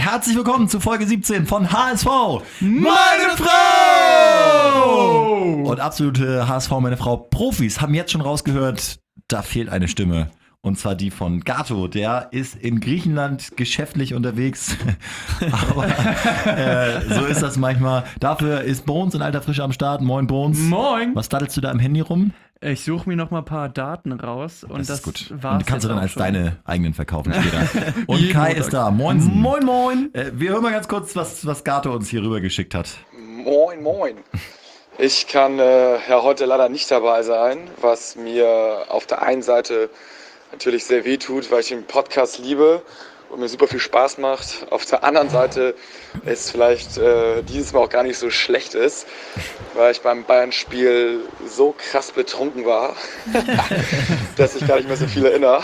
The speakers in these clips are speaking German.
herzlich willkommen zu Folge 17 von HSV, meine Frau! Und absolute HSV, meine Frau Profis haben jetzt schon rausgehört, da fehlt eine Stimme. Und zwar die von Gato. Der ist in Griechenland geschäftlich unterwegs. Aber so ist das manchmal. Dafür ist Bones in alter Frische am Start. Moin, Bones. Moin. Was daddelst du da im Handy rum? Ich suche mir noch mal ein paar Daten raus. Und das ist gut. war's. Und die kannst du dann als schon. deine eigenen verkaufen später. Und Kai ist da. Moinsen. Moin, moin. Wir hören mal ganz kurz, was Gato uns hier rüber geschickt hat. Moin, moin. Ich kann heute leider nicht dabei sein, was mir auf der einen Seite natürlich sehr weh tut, weil ich den Podcast liebe und mir super viel Spaß macht. Auf der anderen Seite ist vielleicht dieses Mal auch gar nicht so schlecht ist, weil ich beim Bayern-Spiel so krass betrunken war, dass ich gar nicht mehr so viel erinnere.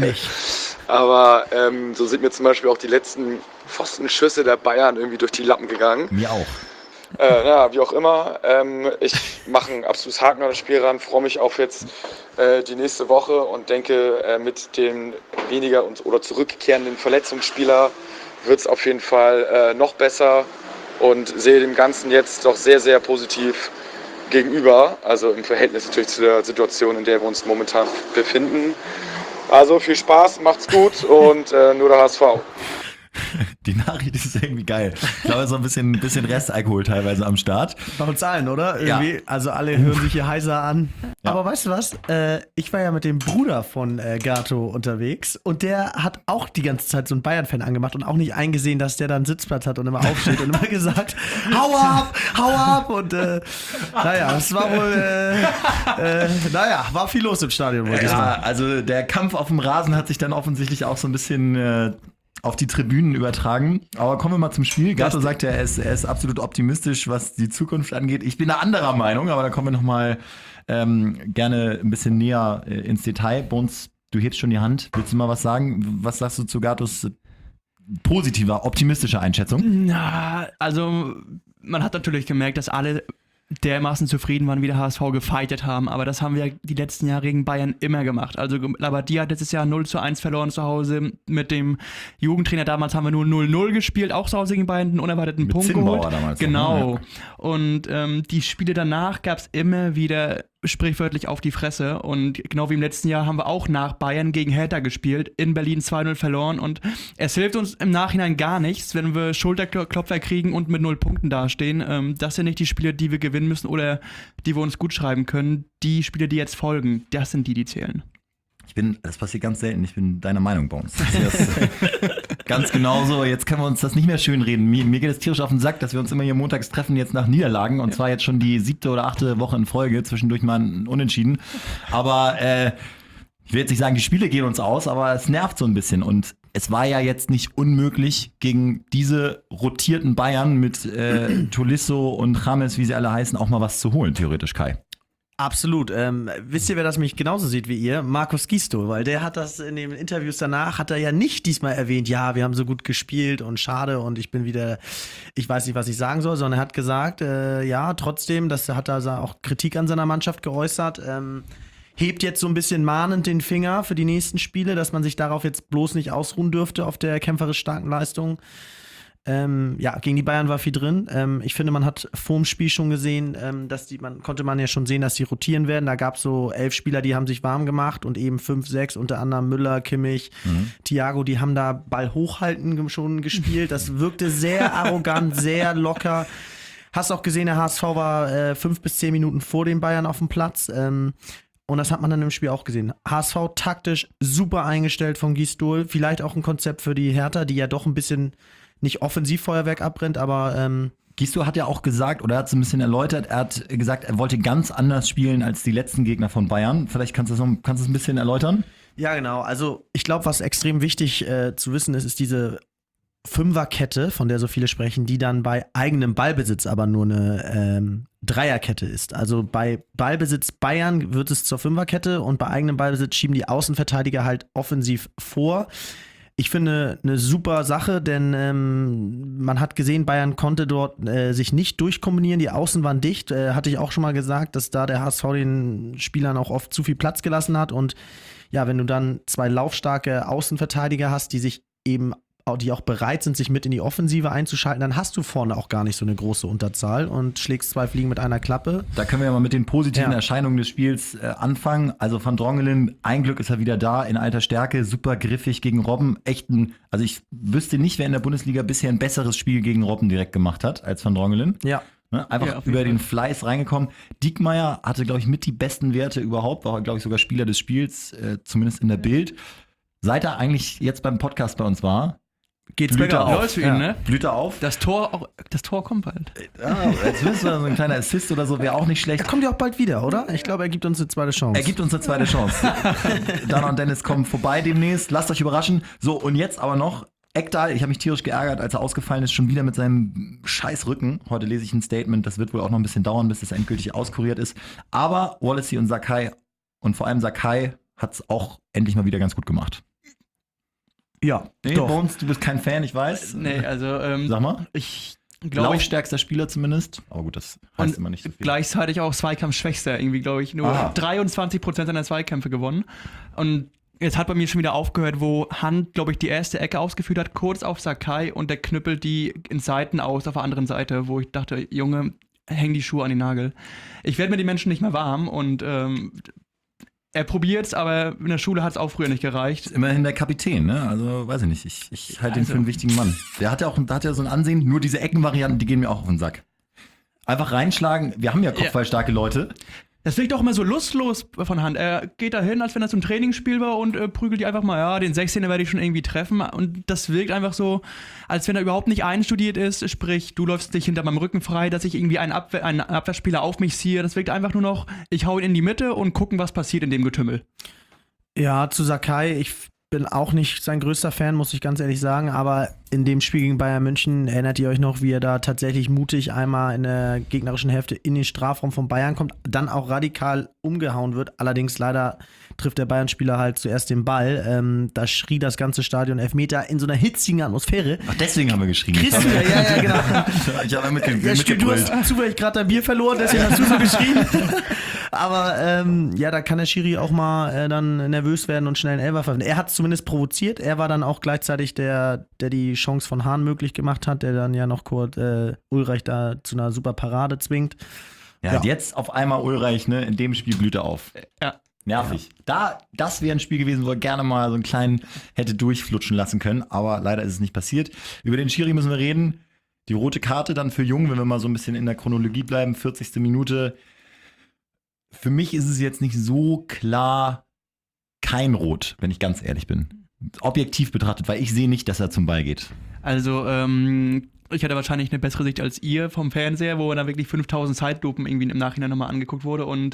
Aber so sind mir zum Beispiel auch die letzten Pfostenschüsse der Bayern irgendwie durch die Lappen gegangen. Mir auch. Wie auch immer, ich mache ein absolutes Haken an das Spiel ran, freue mich auf jetzt die nächste Woche und denke, mit dem weniger oder zurückkehrenden Verletzungsspieler wird es auf jeden Fall noch besser und sehe dem Ganzen jetzt doch sehr, sehr positiv gegenüber, also im Verhältnis natürlich zu der Situation, in der wir uns momentan befinden. Also viel Spaß, macht's gut und nur der HSV. Die Nachricht ist irgendwie geil. Ich glaube, so ein bisschen Restalkohol teilweise am Start. Bei uns allen, oder? Irgendwie. Ja. Also alle hören sich hier heiser an. Ja. Aber weißt du was? Ich war ja mit dem Bruder von Gato unterwegs und der hat auch die ganze Zeit so einen Bayern-Fan angemacht und auch nicht eingesehen, dass der da einen Sitzplatz hat und immer aufsteht und immer gesagt, hau ab! Und naja, es war wohl, war viel los im Stadion. Ja, also der Kampf auf dem Rasen hat sich dann offensichtlich auch so ein bisschen auf die Tribünen übertragen. Aber kommen wir mal zum Spiel. Gato sagt ja, er ist absolut optimistisch, was die Zukunft angeht. Ich bin einer anderer Meinung, aber da kommen wir noch mal gerne ein bisschen näher ins Detail. Bones, du hebst schon die Hand. Willst du mal was sagen? Was sagst du zu Gatos positiver, optimistischer Einschätzung? Na, also man hat natürlich gemerkt, dass alle dermaßen zufrieden waren, wie der HSV gefightet haben. Aber das haben wir die letzten Jahre gegen Bayern immer gemacht. Also Labadia hat letztes Jahr 0:1 verloren zu Hause. Mit dem Jugendtrainer damals haben wir nur 0:0 gespielt, auch zu Hause gegen Bayern, einen unerwarteten mit Punkt Zinnbauer geholt. Damals genau. Noch, ne? Und die Spiele danach gab es immer wieder sprichwörtlich auf die Fresse. Und genau wie im letzten Jahr haben wir auch nach Bayern gegen Hertha gespielt, in Berlin 2:0 verloren. Und es hilft uns im Nachhinein gar nichts, wenn wir Schulterklopfer kriegen und mit 0 Punkten dastehen. Das sind nicht die Spiele, die wir gewinnen müssen oder die wir uns gut schreiben können. Die Spiele, die jetzt folgen, das sind die zählen. Das passiert ganz selten, ich bin deiner Meinung, Bones. Das ganz genauso, jetzt können wir uns das nicht mehr schönreden. Mir geht es tierisch auf den Sack, dass wir uns immer hier montags treffen, jetzt nach Niederlagen. Und zwar jetzt schon die 7. oder 8. Woche in Folge, zwischendurch mal ein Unentschieden. Aber ich will jetzt nicht sagen, die Spiele gehen uns aus, aber es nervt so ein bisschen. Und es war ja jetzt nicht unmöglich, gegen diese rotierten Bayern mit Tolisso und James, wie sie alle heißen, auch mal was zu holen, theoretisch, Kai. Absolut. Wisst ihr, wer das mich genauso sieht wie ihr? Markus Gisto, weil der hat das in den Interviews danach, hat er ja nicht diesmal erwähnt, ja, wir haben so gut gespielt und schade und ich bin wieder, ich weiß nicht, was ich sagen soll, sondern er hat gesagt, ja, trotzdem, das hat er auch Kritik an seiner Mannschaft geäußert, hebt jetzt so ein bisschen mahnend den Finger für die nächsten Spiele, dass man sich darauf jetzt bloß nicht ausruhen dürfte auf der kämpferisch starken Leistung. Gegen die Bayern war viel drin. Ich finde, man hat vorm Spiel schon gesehen, konnte man ja schon sehen, dass die rotieren werden. Da gab es so 11 Spieler, die haben sich warm gemacht und eben 5, 6, unter anderem Müller, Kimmich, Thiago, die haben da Ball hochhalten schon gespielt. Das wirkte sehr arrogant, sehr locker. Hast auch gesehen, der HSV war 5 bis 10 Minuten vor den Bayern auf dem Platz. Und das hat man dann im Spiel auch gesehen. HSV taktisch super eingestellt von Guy Stol. Vielleicht auch ein Konzept für die Hertha, die ja doch ein bisschen nicht Offensivfeuerwerk abbrennt, aber Gisto hat ja auch gesagt, oder er hat es ein bisschen erläutert, er hat gesagt, er wollte ganz anders spielen als die letzten Gegner von Bayern. Vielleicht kannst du es ein bisschen erläutern? Ja, genau. Also ich glaube, was extrem wichtig zu wissen ist diese Fünferkette, von der so viele sprechen, die dann bei eigenem Ballbesitz aber nur eine Dreierkette ist. Also bei Ballbesitz Bayern wird es zur Fünferkette und bei eigenem Ballbesitz schieben die Außenverteidiger halt offensiv vor. Ich finde eine super Sache, denn man hat gesehen, Bayern konnte dort sich nicht durchkombinieren. Die Außen waren dicht. Hatte ich auch schon mal gesagt, dass da der HSV den Spielern auch oft zu viel Platz gelassen hat. Und ja, wenn du dann 2 laufstarke Außenverteidiger hast, die sich eben die auch bereit sind, sich mit in die Offensive einzuschalten, dann hast du vorne auch gar nicht so eine große Unterzahl und schlägst 2 Fliegen mit einer Klappe. Da können wir ja mal mit den positiven Erscheinungen des Spiels anfangen. Also Van Drongelen, ein Glück ist er wieder da, in alter Stärke, super griffig gegen Robben. Also ich wüsste nicht, wer in der Bundesliga bisher ein besseres Spiel gegen Robben direkt gemacht hat als Van Drongelen. Ja. Ne, einfach über den Fleiß reingekommen. Diekmeyer hatte, glaube ich, mit die besten Werte überhaupt, war, glaube ich, sogar Spieler des Spiels, zumindest in der Bild. Seit er eigentlich jetzt beim Podcast bei uns war, geht's blüht er bergauf. auf. Läuft für ihn, ne? Blüht er auf. Das Tor kommt bald. Ja, jetzt wissen wir, so ein kleiner Assist oder so wäre auch nicht schlecht. Er kommt ja auch bald wieder, oder? Ich glaube, er gibt uns eine zweite Chance. Er gibt uns eine zweite Chance. Dana und Dennis kommen vorbei demnächst. Lasst euch überraschen. So, und jetzt aber noch Ekdal. Ich habe mich tierisch geärgert, als er ausgefallen ist, schon wieder mit seinem scheiß Rücken. Heute lese ich ein Statement. Das wird wohl auch noch ein bisschen dauern, bis das endgültig auskuriert ist. Aber Wallacey und Sakai und vor allem Sakai hat es auch endlich mal wieder ganz gut gemacht. Ja, Nee, doch. Bones, du bist kein Fan, ich weiß. Nee, also Sag mal. ich glaube, Laufstärkster Spieler zumindest. Aber gut, das heißt immer nicht so viel. gleichzeitig auch Zweikampfschwächster. Irgendwie, glaube ich, nur 23% seiner Zweikämpfe gewonnen. Und jetzt hat bei mir schon wieder aufgehört, wo Hand, glaube ich, die erste Ecke ausgeführt hat, kurz auf Sakai und der knüppelt die in Seiten aus auf der anderen Seite, wo ich dachte, Junge, häng die Schuhe an den Nagel. Ich werde mir die Menschen nicht mehr warm und er probiert's, aber in der Schule hat es auch früher nicht gereicht. Immerhin der Kapitän, ne? Also, weiß ich nicht. Ich halte ihn für einen wichtigen Mann. Der hat ja so ein Ansehen. Nur diese Eckenvarianten, die gehen mir auch auf den Sack. Einfach reinschlagen. Wir haben ja kopfballstarke Leute. Das wirkt auch immer so lustlos von Hand. Er geht da hin, als wenn das so ein Trainingsspiel war und prügelt die einfach mal, ja, den 16er werde ich schon irgendwie treffen. Und das wirkt einfach so, als wenn er überhaupt nicht einstudiert ist. Sprich, du läufst dich hinter meinem Rücken frei, dass ich irgendwie einen Abwehrspieler auf mich ziehe. Das wirkt einfach nur noch, ich hau ihn in die Mitte und gucken, was passiert in dem Getümmel. Ja, zu Sakai, ich bin auch nicht sein größter Fan, muss ich ganz ehrlich sagen, aber in dem Spiel gegen Bayern München erinnert ihr euch noch, wie er da tatsächlich mutig einmal in der gegnerischen Hälfte in den Strafraum von Bayern kommt, dann auch radikal umgehauen wird. Allerdings leider trifft der Bayern-Spieler halt zuerst den Ball. Da schrie das ganze Stadion Elfmeter in so einer hitzigen Atmosphäre. Ach, deswegen haben wir geschrien. Christian, ja, genau. Ich habe Ja, stimmt, du mitgebrüllt. hast zufällig gerade dein Bier verloren, deswegen hast du so geschrien. Aber ja, da kann der Schiri auch mal dann nervös werden und schnell einen Elfer verwenden. Er hat es zumindest provoziert. Er war dann auch gleichzeitig der die Chance von Hahn möglich gemacht hat, der dann ja noch kurz Ulreich da zu einer super Parade zwingt. Ja, und jetzt auf einmal Ulreich, ne? In dem Spiel blüht er auf. Ja. Nervig. Das wäre ein Spiel gewesen, wo er gerne mal so einen kleinen hätte durchflutschen lassen können, aber leider ist es nicht passiert. Über den Schiri müssen wir reden. Die rote Karte dann für Jung, wenn wir mal so ein bisschen in der Chronologie bleiben, 40. Minute. Für mich ist es jetzt nicht so klar kein Rot, wenn ich ganz ehrlich bin. Objektiv betrachtet, weil ich sehe nicht, dass er zum Ball geht. Also, ich hatte wahrscheinlich eine bessere Sicht als ihr vom Fernseher, wo da wirklich 5000 Zeitlupen irgendwie im Nachhinein nochmal angeguckt wurde und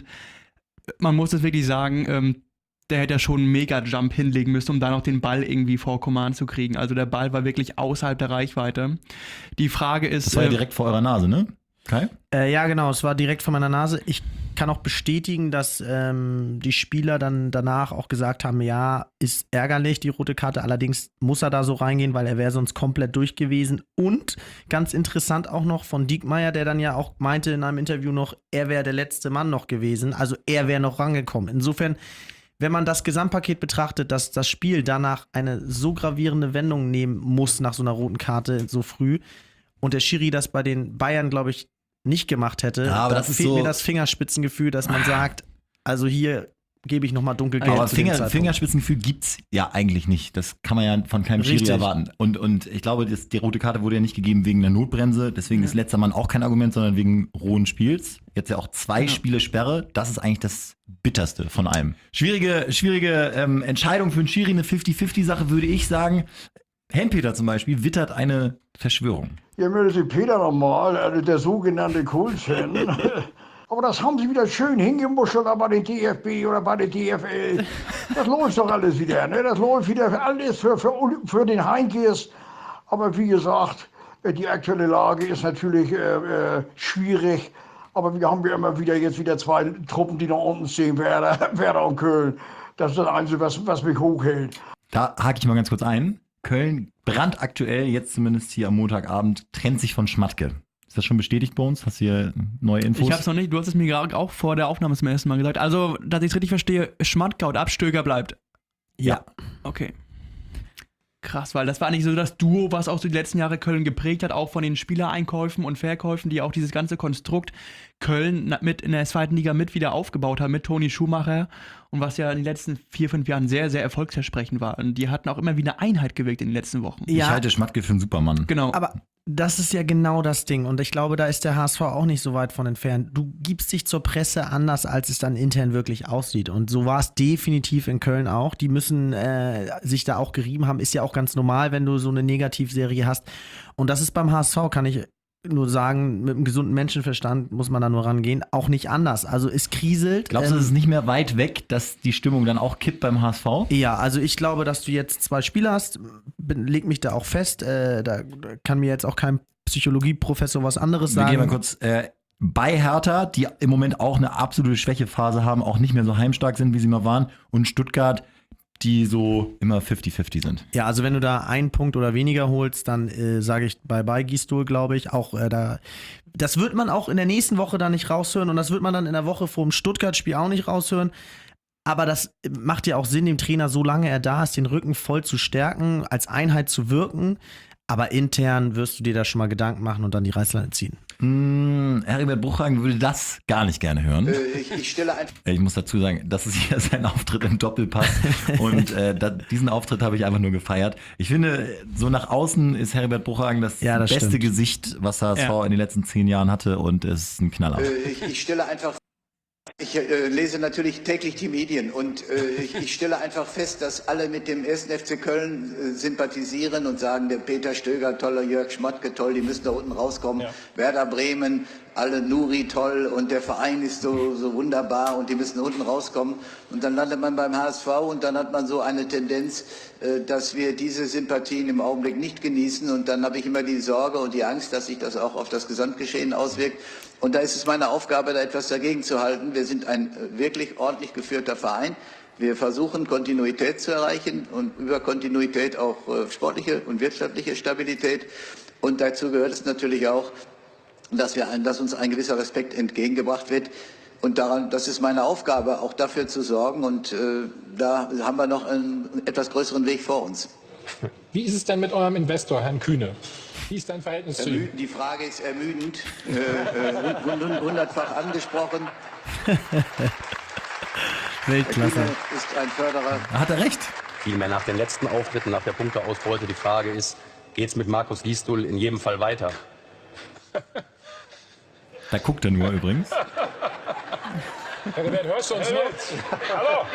man muss das wirklich sagen, der hätte ja schon einen Mega-Jump hinlegen müssen, um da noch den Ball irgendwie vor Command zu kriegen. Also der Ball war wirklich außerhalb der Reichweite. Die Frage ist... Das war ja direkt vor eurer Nase, ne? Kai? Ja, genau, es war direkt vor meiner Nase. Ich kann auch bestätigen, dass die Spieler dann danach auch gesagt haben, ja, ist ärgerlich, die rote Karte, allerdings muss er da so reingehen, weil er wäre sonst komplett durch gewesen. Und ganz interessant auch noch von Diekmeyer, der dann ja auch meinte in einem Interview noch, er wäre der letzte Mann noch gewesen, also er wäre noch rangekommen. Insofern, wenn man das Gesamtpaket betrachtet, dass das Spiel danach eine so gravierende Wendung nehmen muss nach so einer roten Karte so früh und der Schiri das bei den Bayern, glaube ich, nicht gemacht hätte, Ja, aber dann das ist fehlt so mir das Fingerspitzengefühl, dass man sagt, also hier gebe ich nochmal dunkelgelb. Aber zu dem Zeitpunkt. Fingerspitzengefühl gibt's ja eigentlich nicht. Das kann man ja von keinem Schiri Richtig. erwarten. Und ich glaube, die rote Karte wurde ja nicht gegeben wegen der Notbremse. Deswegen ist letzter Mann auch kein Argument, sondern wegen rohen Spiels. Jetzt ja auch 2 Spiele Sperre. Das ist eigentlich das Bitterste von allem. Schwierige Entscheidung für einen Schiri, eine 50-50-Sache, würde ich sagen. Helmpeter zum Beispiel wittert eine Verschwörung. Ja, meldet sich Peter nochmal, also der sogenannte Kultfan. Aber das haben sie wieder schön hingemuschelt bei den DFB oder bei der DFL. Das läuft doch alles wieder, ne? Das läuft wieder alles für den Heinkes. Aber wie gesagt, die aktuelle Lage ist natürlich schwierig. Aber wir haben ja immer wieder 2 Truppen, die nach unten stehen, Werder und Köln. Das ist das Einzige, was mich hochhält. Da hake ich mal ganz kurz ein. Köln brandaktuell, jetzt zumindest hier am Montagabend, trennt sich von Schmatke. Ist das schon bestätigt bei uns? Hast du hier neue Infos? Ich hab's noch nicht, du hast es mir gerade auch vor der Aufnahme zum ersten Mal gesagt. Also, dass ich es richtig verstehe, Schmatke und Abstöger bleibt. Ja. Okay. krass, weil das war eigentlich so das Duo, was auch so die letzten Jahre Köln geprägt hat, auch von den Spielereinkäufen und Verkäufen, die auch dieses ganze Konstrukt Köln mit in der zweiten Liga mit wieder aufgebaut haben, mit Toni Schumacher und was ja in den letzten 4-5 Jahren sehr, sehr erfolgsversprechend war. Und die hatten auch immer wie eine Einheit gewirkt in den letzten Wochen. Ich halte Schmatke für einen Supermann. Genau. Aber das ist ja genau das Ding. Und ich glaube, da ist der HSV auch nicht so weit von entfernt. Du gibst dich zur Presse anders, als es dann intern wirklich aussieht. Und so war es definitiv in Köln auch. Die müssen sich da auch gerieben haben. Ist ja auch ganz normal, wenn du so eine Negativserie hast. Und das ist beim HSV, kann ich nur sagen, mit einem gesunden Menschenverstand muss man da nur rangehen, auch nicht anders. Also es kriselt. Glaubst du, es ist nicht mehr weit weg, dass die Stimmung dann auch kippt beim HSV? Ja, also ich glaube, dass du jetzt 2 Spieler hast, leg mich da auch fest, da kann mir jetzt auch kein Psychologieprofessor was anderes Wir sagen. gehen mal kurz bei Hertha, die im Moment auch eine absolute Schwächephase haben, auch nicht mehr so heimstark sind, wie sie mal waren, und Stuttgart, die so immer 50-50 sind. Ja, also wenn du da einen Punkt oder weniger holst, dann sage ich bye Gisdol, glaube ich. Auch das wird man auch in der nächsten Woche dann nicht raushören und das wird man dann in der Woche vor dem Stuttgart-Spiel auch nicht raushören. Aber das macht ja auch Sinn, dem Trainer, solange er da ist, den Rücken voll zu stärken, als Einheit zu wirken. Aber intern wirst du dir da schon mal Gedanken machen und dann die Reißleine ziehen. Heribert Bruchhagen würde das gar nicht gerne hören. Ich stelle einfach. Ich muss dazu sagen, das ist hier sein Auftritt im Doppelpass und diesen Auftritt habe ich einfach nur gefeiert. Ich finde, so nach außen ist Heribert Bruchhagen das beste stimmt. Gesicht, was HSV in den letzten 10 Jahren hatte, und es ist ein Knaller. Ich stelle einfach. Ich lese natürlich täglich die Medien und ich stelle einfach fest, dass alle mit dem 1. FC Köln sympathisieren und sagen, der Peter Stöger toller, Jörg Schmatke toll, die müssen da unten rauskommen. Ja. Werder Bremen, alle Nuri toll und der Verein ist so wunderbar und die müssen unten rauskommen. Und dann landet man beim HSV und dann hat man so eine Tendenz, dass wir diese Sympathien im Augenblick nicht genießen. Und dann habe ich immer die Sorge und die Angst, dass sich das auch auf das Gesamtgeschehen auswirkt. Und da ist es meine Aufgabe, da etwas dagegen zu halten. Wir sind ein wirklich ordentlich geführter Verein. Wir versuchen, Kontinuität zu erreichen und über Kontinuität auch sportliche und wirtschaftliche Stabilität. Und dazu gehört es natürlich auch, dass uns ein gewisser Respekt entgegengebracht wird. Und das ist meine Aufgabe, auch dafür zu sorgen. Und da haben wir noch einen etwas größeren Weg vor uns. Wie ist es denn mit eurem Investor, Herrn Kühne? Wie ist dein Verhältnis zu ihm? Die Frage ist ermüdend, 100-fach angesprochen. Weltklasse. Herr Kühne ist ein Förderer. Hat er recht? Vielmehr nach den letzten Auftritten, nach der Punkteausbeute, die Frage ist, geht's mit Markus Gisdol in jedem Fall weiter? Da guckt er nur übrigens. Herbert, hörst du uns noch? Hallo?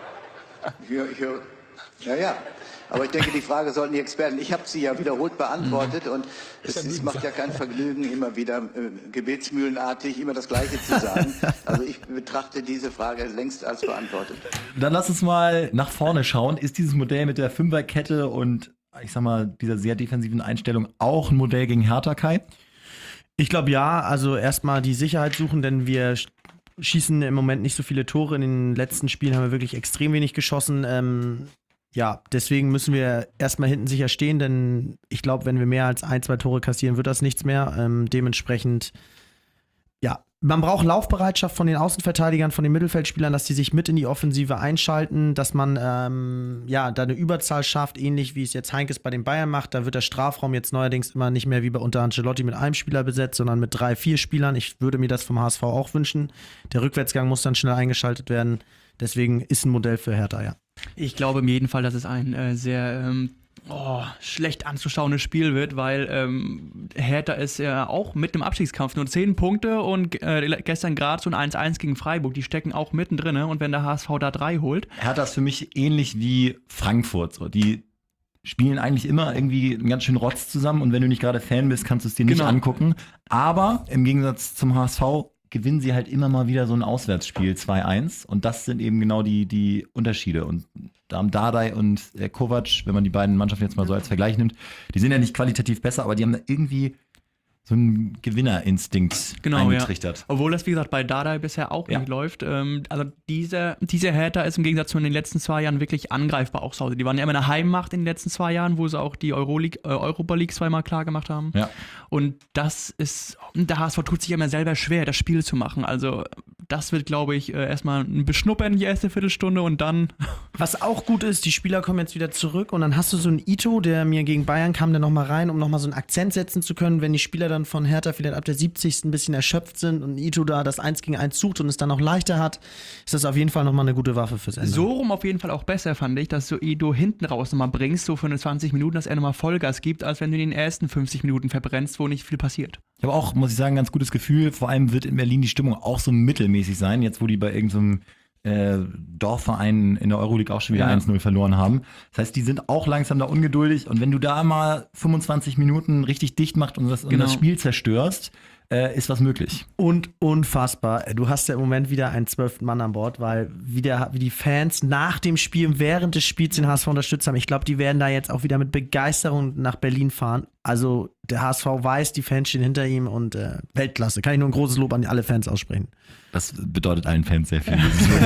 Ja. Aber ich denke, die Frage sollten die Experten. Ich habe sie ja wiederholt beantwortet und es macht ja kein Vergnügen, immer wieder gebetsmühlenartig immer das Gleiche zu sagen. Also ich betrachte diese Frage längst als beantwortet. Dann lass uns mal nach vorne schauen. Ist dieses Modell mit der Fünferkette und, ich sag mal, dieser sehr defensiven Einstellung auch ein Modell gegen Hertha, Kai? Ich glaube ja, also erstmal die Sicherheit suchen, denn wir schießen im Moment nicht so viele Tore. In den letzten Spielen haben wir wirklich extrem wenig geschossen. Ja, deswegen müssen wir erstmal hinten sicher stehen, denn ich glaube, wenn wir mehr als 1-2 Tore kassieren, wird das nichts mehr. Dementsprechend, ja, man braucht Laufbereitschaft von den Außenverteidigern, von den Mittelfeldspielern, dass die sich mit in die Offensive einschalten, dass man da eine Überzahl schafft, ähnlich wie es jetzt Heinkes bei den Bayern macht. Da wird der Strafraum jetzt neuerdings immer nicht mehr wie bei unter Ancelotti mit einem Spieler besetzt, sondern mit 3-4 Spielern. Ich würde mir das vom HSV auch wünschen. Der Rückwärtsgang muss dann schnell eingeschaltet werden. Deswegen ist ein Modell für Hertha, ja. Ich glaube in jedem Fall, dass es ein sehr schlecht anzuschauendes Spiel wird, weil Hertha ist ja auch mit im Abstiegskampf, nur 10 Punkte und gestern gerade so ein 1-1 gegen Freiburg, die stecken auch mittendrin, ne? Und wenn der HSV da 3 holt. Hertha ist für mich ähnlich wie Frankfurt. So. Die spielen eigentlich immer irgendwie einen ganz schönen Rotz zusammen und wenn du nicht gerade Fan bist, kannst du es dir nicht angucken. Aber im Gegensatz zum HSV gewinnen sie halt immer mal wieder so ein Auswärtsspiel 2-1 und das sind eben genau die Unterschiede. Und da haben Dardai und Kovac, wenn man die beiden Mannschaften jetzt mal so als Vergleich nimmt, die sind ja nicht qualitativ besser, aber die haben da irgendwie so einen Gewinnerinstinkt eingetrichtert. Ja. Obwohl das, wie gesagt, bei Dardai bisher auch nicht läuft. Also diese Hertha ist im Gegensatz zu den letzten 2 Jahren wirklich angreifbar auch zu Hause. Die waren ja immer eine Heimmacht in den letzten 2 Jahren, wo sie auch die Europa League zweimal klar gemacht haben. Ja. Und der HSV tut sich immer selber schwer, das Spiel zu machen. Also das wird, glaube ich, erstmal ein Beschnuppern die erste Viertelstunde und dann. Was auch gut ist, die Spieler kommen jetzt wieder zurück und dann hast du so einen Ito, der mir gegen Bayern kam, der nochmal rein, um nochmal so einen Akzent setzen zu können, wenn die Spieler dann von Hertha vielleicht ab der 70. ein bisschen erschöpft sind und Ito da das 1 gegen 1 sucht und es dann auch leichter hat, ist das auf jeden Fall nochmal eine gute Waffe fürs Ende. So rum auf jeden Fall auch besser, fand ich, dass du Ito hinten raus nochmal bringst, so für eine 20 Minuten, dass er nochmal Vollgas gibt, als wenn du in den ersten 50 Minuten verbrennst, wo nicht viel passiert. Ich habe auch, muss ich sagen, ein ganz gutes Gefühl. Vor allem wird in Berlin die Stimmung auch so mittelmäßig sein, jetzt wo die bei irgendeinem Dorfverein in der Euroleague auch schon wieder 1-0 verloren haben. Das heißt, die sind auch langsam da ungeduldig und wenn du da mal 25 Minuten richtig dicht machst und das Spiel zerstörst, ist was möglich. Und unfassbar. Du hast ja im Moment wieder einen 12. Mann an Bord, weil wie die Fans nach dem Spiel, während des Spiels den HSV unterstützt haben. Ich glaube, die werden da jetzt auch wieder mit Begeisterung nach Berlin fahren. Also der HSV weiß, die Fans stehen hinter ihm und Weltklasse. Kann ich nur ein großes Lob an alle Fans aussprechen. Das bedeutet allen Fans sehr viel.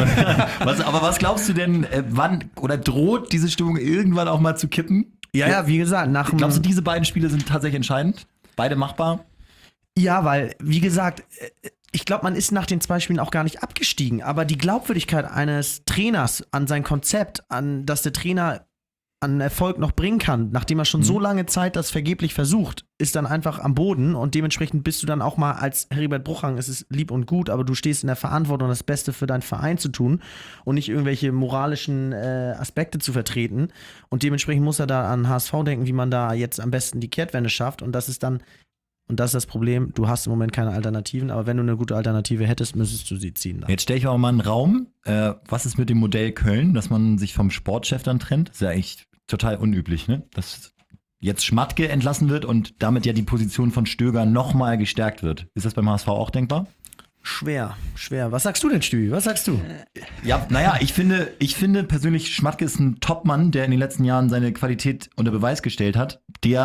Aber was glaubst du denn, wann oder droht diese Stimmung irgendwann auch mal zu kippen? Ja, wie gesagt, glaubst du, diese beiden Spiele sind tatsächlich entscheidend? Beide machbar? Ja, weil, wie gesagt, ich glaube, man ist nach den 2 Spielen auch gar nicht abgestiegen. Aber die Glaubwürdigkeit eines Trainers an sein Konzept, an dass der Trainer an Erfolg noch bringen kann, nachdem er schon so lange Zeit das vergeblich versucht, ist dann einfach am Boden. Und dementsprechend bist du dann auch mal als Heribert Bruchhagen, es ist lieb und gut, aber du stehst in der Verantwortung, das Beste für deinen Verein zu tun und nicht irgendwelche moralischen Aspekte zu vertreten. Und dementsprechend muss er da an HSV denken, wie man da jetzt am besten die Kehrtwende schafft. Und das ist dann Und das ist das Problem, du hast im Moment keine Alternativen, aber wenn du eine gute Alternative hättest, müsstest du sie ziehen. Dann. Jetzt stelle ich auch mal einen Raum. Was ist mit dem Modell Köln, dass man sich vom Sportchef dann trennt? Das ist ja echt total unüblich, ne? Dass jetzt Schmatke entlassen wird und damit ja die Position von Stöger nochmal gestärkt wird. Ist das beim HSV auch denkbar? Schwer. Was sagst du denn, Stübi? Was sagst du? Ja, naja, ich finde persönlich, Schmatke ist ein Topmann, der in den letzten Jahren seine Qualität unter Beweis gestellt hat.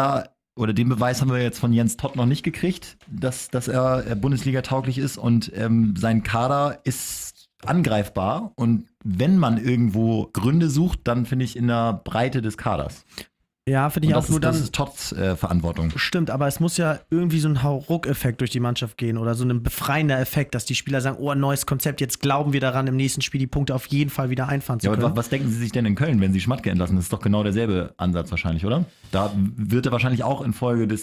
Den Beweis haben wir jetzt von Jens Todt noch nicht gekriegt, dass er Bundesliga-tauglich ist und sein Kader ist angreifbar. Und wenn man irgendwo Gründe sucht, dann finde ich in der Breite des Kaders. Ja, finde ich auch nur dann. Das ist Todds Verantwortung. Stimmt, aber es muss ja irgendwie so ein Hauruck-Effekt durch die Mannschaft gehen oder so ein befreiender Effekt, dass die Spieler sagen, oh, ein neues Konzept, jetzt glauben wir daran, im nächsten Spiel die Punkte auf jeden Fall wieder einfahren zu können. Aber was denken Sie sich denn in Köln, wenn Sie Schmatke entlassen? Das ist doch genau derselbe Ansatz wahrscheinlich, oder? Da wird er wahrscheinlich auch infolge des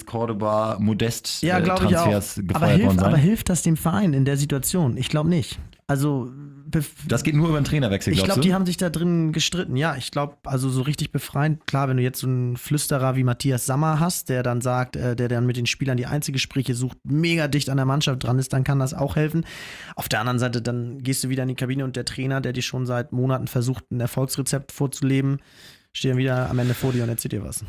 Cordoba-Modest-Transfers gefeuert worden sein. Aber hilft das dem Verein in der Situation? Ich glaube nicht. Also das geht nur über einen Trainerwechsel, glaubst du? Ich glaube, die haben sich da drin gestritten. Ja, ich glaube, also so richtig befreiend. Klar, wenn du jetzt so einen Flüsterer wie Matthias Sammer hast, der dann sagt, der dann mit den Spielern die Einzelgespräche sucht, mega dicht an der Mannschaft dran ist, dann kann das auch helfen. Auf der anderen Seite, dann gehst du wieder in die Kabine und der Trainer, der dir schon seit Monaten versucht, ein Erfolgsrezept vorzuleben, steht dann wieder am Ende vor dir und erzählt dir was.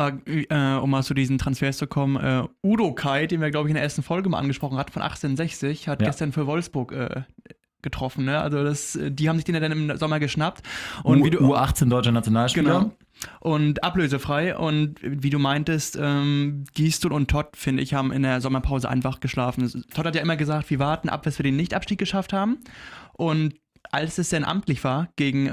Um mal zu diesen Transfers zu kommen, Udo Kai, den wir, glaube ich, in der ersten Folge mal angesprochen hatten, von 1860, hat gestern für Wolfsburg getroffen, ne? Also die haben sich den ja dann im Sommer geschnappt. Und U18 deutscher Nationalspieler. Genau. Und ablösefrei. Und wie du meintest, Gisdol und Todd, finde ich, haben in der Sommerpause einfach geschlafen. Todd hat ja immer gesagt, wir warten ab, bis wir den Nicht-Abstieg geschafft haben. Und als es dann amtlich war, gegen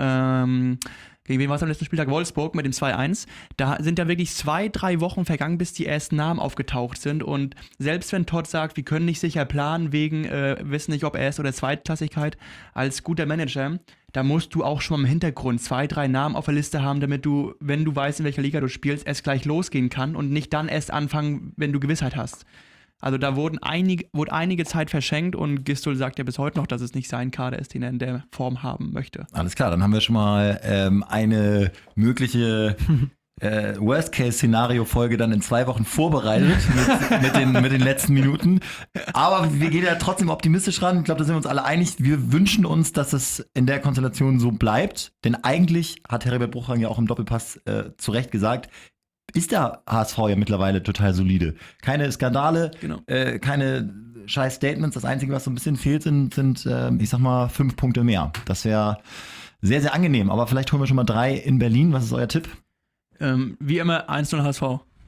wen war es am letzten Spieltag? Wolfsburg mit dem 2-1. Da sind ja wirklich 2-3 Wochen vergangen, bis die ersten Namen aufgetaucht sind. Und selbst wenn Todd sagt, wir können nicht sicher planen, wissen nicht, ob Erst- oder Zweitklassigkeit, als guter Manager, da musst du auch schon mal im Hintergrund 2-3 Namen auf der Liste haben, damit du, wenn du weißt, in welcher Liga du spielst, erst gleich losgehen kann und nicht dann erst anfangen, wenn du Gewissheit hast. Also da wurde einige Zeit verschenkt und Gisdol sagt ja bis heute noch, dass es nicht sein Kader ist, den er in der Form haben möchte. Alles klar, dann haben wir schon mal eine mögliche Worst-Case-Szenario-Folge dann in 2 Wochen vorbereitet mit den letzten Minuten. Aber wir gehen ja trotzdem optimistisch ran. Ich glaube, da sind wir uns alle einig. Wir wünschen uns, dass es in der Konstellation so bleibt. Denn eigentlich hat Heribert Bruchhagen ja auch im Doppelpass zu Recht gesagt, ist der HSV ja mittlerweile total solide. Keine Skandale, genau. Keine scheiß Statements. Das Einzige, was so ein bisschen fehlt, sind ich sag mal, 5 Punkte mehr. Das wäre sehr, sehr angenehm. Aber vielleicht holen wir schon mal 3 in Berlin. Was ist euer Tipp? Wie immer 1-0 HSV.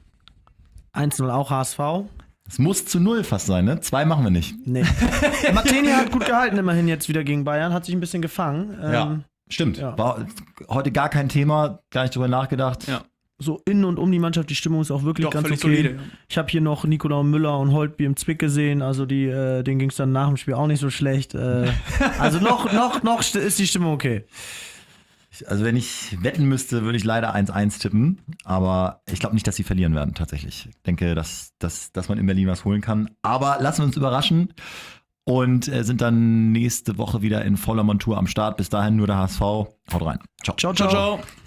1-0 auch HSV. Es muss zu 0 fast sein, ne? 2 machen wir nicht. Nee. Martini hat gut gehalten immerhin jetzt wieder gegen Bayern, hat sich ein bisschen gefangen. Ja, stimmt. Ja. War heute gar kein Thema, gar nicht drüber nachgedacht. Ja. so in und um die Mannschaft, die Stimmung ist auch wirklich Doch, ganz völlig okay. solide. Ich habe hier noch Nicolau Müller und Holtby im Zwick gesehen, also denen ging es dann nach dem Spiel auch nicht so schlecht. Also noch ist die Stimmung okay. Also wenn ich wetten müsste, würde ich leider 1-1 tippen. Aber ich glaube nicht, dass sie verlieren werden, tatsächlich. Ich denke, dass man in Berlin was holen kann. Aber lassen wir uns überraschen und sind dann nächste Woche wieder in voller Montur am Start. Bis dahin nur der HSV. Haut rein. Ciao. Ciao, Ciao, ciao.